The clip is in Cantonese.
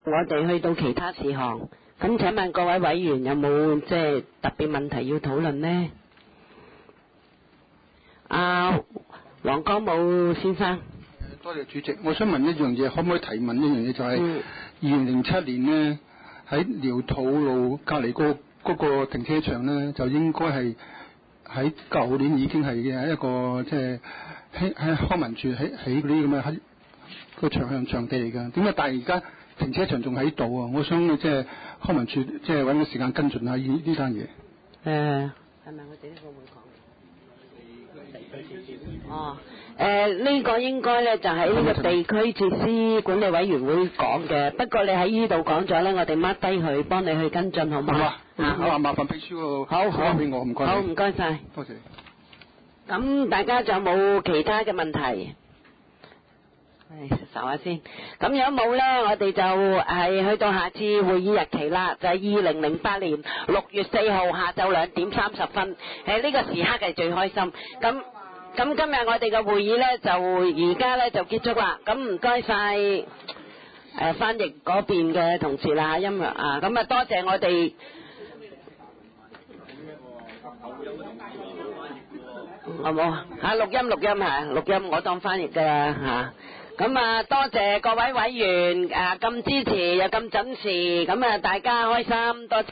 我哋去到其他事項。咁請問各位委員有冇即係特別問題要討論呢？黃江武先生。 多謝主席，我想問一樣嘢，可唔可以提問一樣嘢？就係2007年呢，喺寮土路隔離嗰個停車場呢，就應該係喺舊年已經係一個即係喺康文署起嗰啲咁嘅喺個場地嚟㗎。點解但係而家停車場仲喺度啊？我想即係康文署即係揾個時間跟進下呢單嘢。 係咪我哋呢個會講？呢個應該咧就喺呢個地區設施管理委員會講嘅，不過你喺呢度講咗咧，我哋 mark 低佢，幫你去跟進，好唔好？ 好，麻煩秘書個好俾我，唔該。 好，唔該晒。 多謝。 咁大家仲有冇其他嘅問題？搜下先。咁如果冇咧，我哋就係去到下次會議日期啦，就係2008年6月4號下晝2點30分。呢個時刻係最開心。咁今日我哋嘅會議咧就而家咧就結束啦。咁唔該晒翻譯嗰邊嘅同事啦，音樂啊，咁啊多謝我哋。好冇啊？錄音，我當翻譯噶啦吓。咁啊，多謝各位委員咁支持又咁準時，咁啊大家開心，多謝。